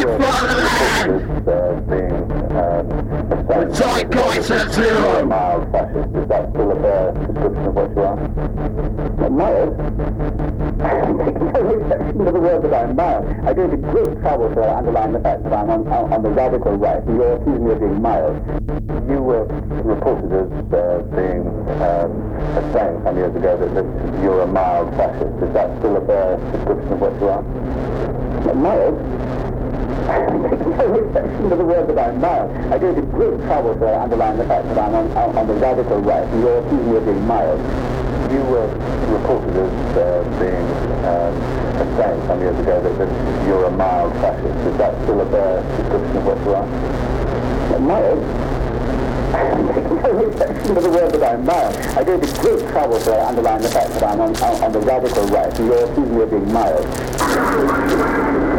being the zeitgeist at zero. Mild fascist. Is that still a fair description of what you are? Mild? I'm taking no exception to the word that I'm mild. I go to great trouble to underline the fact that I'm on the radical right, and you're accusing me of being mild. You were reported as being saying some years ago that you're a mild fascist. Is that still a fair description of what you are? Mild? I'm taking no exception to the word that I'm mild. I go to great trouble to underline the fact that I'm on the radical right, and you're accusing me of being mild. You were reported as being saying some years ago that you're a mild fascist. Is that still a fair description of what you are? Mild? I'm taking no exception to the word that I'm mild. I go to great trouble to underline the fact that I'm on the radical right, and you're accusing me of being mild.